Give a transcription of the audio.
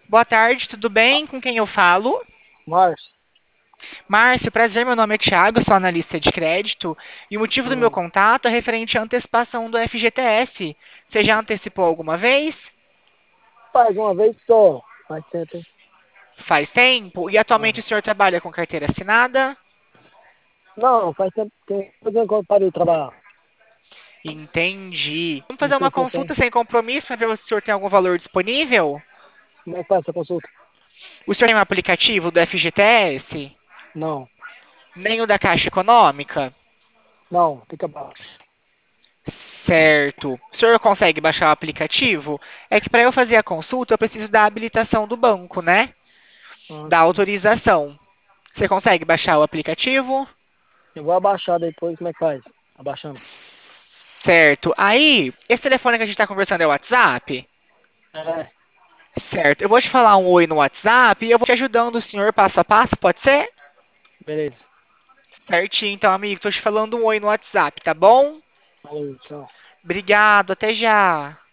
Boa tarde, tudo bem? Com quem eu falo? Márcio, Márcio, prazer, meu nome é Thiago, sou analista de crédito e o motivo do meu hum, contato é referente à antecipação do FGTS. Você já antecipou alguma vez? faz uma vez só. Faz tempo, hein? Faz tempo? E atualmente Ah. o senhor trabalha com carteira assinada? Não, faz tempo que eu parei de trabalhar. Entendi. Vamos Não fazer sei uma se você tem. consulta sem compromisso para ver se o senhor tem algum valor disponível? Como é que faz essa consulta? O senhor tem um aplicativo do FGTS? Não, Nem o da Caixa Econômica? não, fica baixo. Certo. O senhor consegue baixar o aplicativo? É que para eu fazer a consulta eu preciso da habilitação do banco, né? Ah, Da sim. autorização. Você consegue baixar o aplicativo? Eu vou abaixar depois, como é que faz? Abaixando. Certo. Aí, esse telefone que a gente está conversando é o WhatsApp? É, Certo. Eu vou te falar um oi no WhatsApp e eu vou te ajudando o senhor passo a passo, pode ser? beleza. Certinho, então, amigo. Tô te falando um oi no WhatsApp, tá bom? Falou, tchau. Obrigado, até já.